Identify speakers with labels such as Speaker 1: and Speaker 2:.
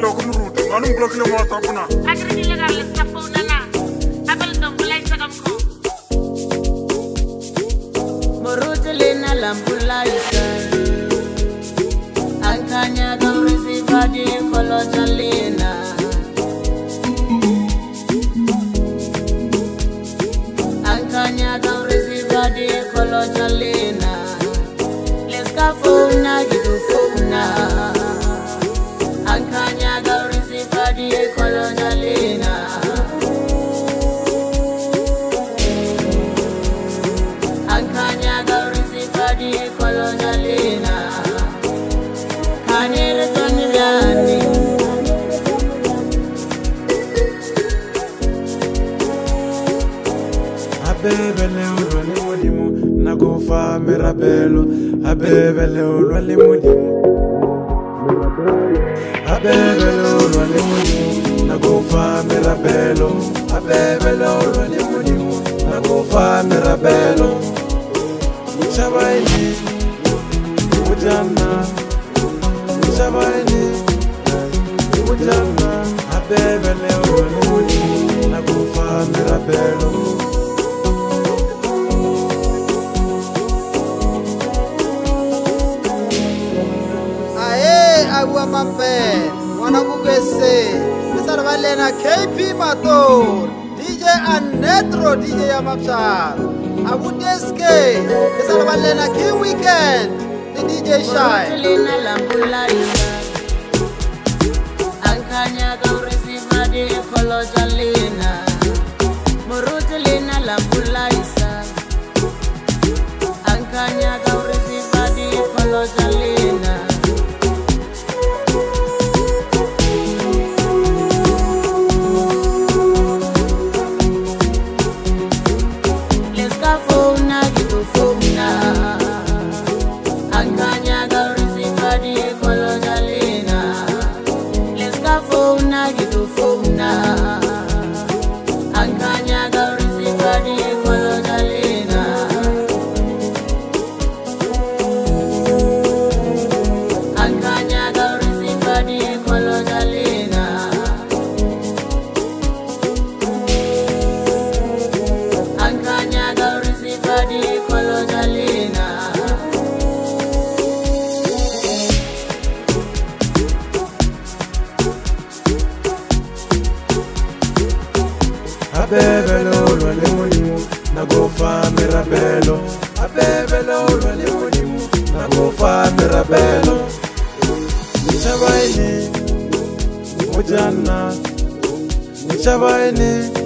Speaker 1: lo ko muruti ngani ngiblock le WhatsApp na
Speaker 2: akere ke le ga le sa phone na abel dom la isa kam ko
Speaker 3: Moruti lena lampula isa Ankanya gaurisi badi kolo jalina Ankanya gaurisi badi kolo jalina Leska funa gitu funa Ankanya gaurisi badi kolo jalina Ankanya gaurisi badi kolo jalina Kanere tonirani
Speaker 4: Abebele ulwale mudimu nakufa mirabelo Abebele ulwale mudimu Abebele ulwale mudimu nakufa mirabelo Abebele ulwale mudimu nakufa mirabelo Shabaini Ujana Shabaini Ujana Abebele ulwale mudimu nakufa mirabelo
Speaker 5: Agua Mampe, Wanabugese, Mr. Valena KP Mator, DJ Anetro, DJ Yamapsar, Abu Deske, Mr. Valena King Weekend, the DJ Shy.
Speaker 3: Lena lampula isa Ankanya gaurisi badi kolo jalina Moruti lena lampula isa Ankanya gaurisi badi kolo jalina Leska funa gitu funa Ankanya gaurisi badi kolo jalina Leska funa gitu funa Ankanya gaurisi badi kolo jalina Ankanya gaurisi badi kolo jalina Ankanya gaurisi badi kolo jalina
Speaker 4: Abebele ulwale mudimu nakufa mirabelo Abebele ulwale mudimu nakufa mirabelo Shabaini Ujana Shabaini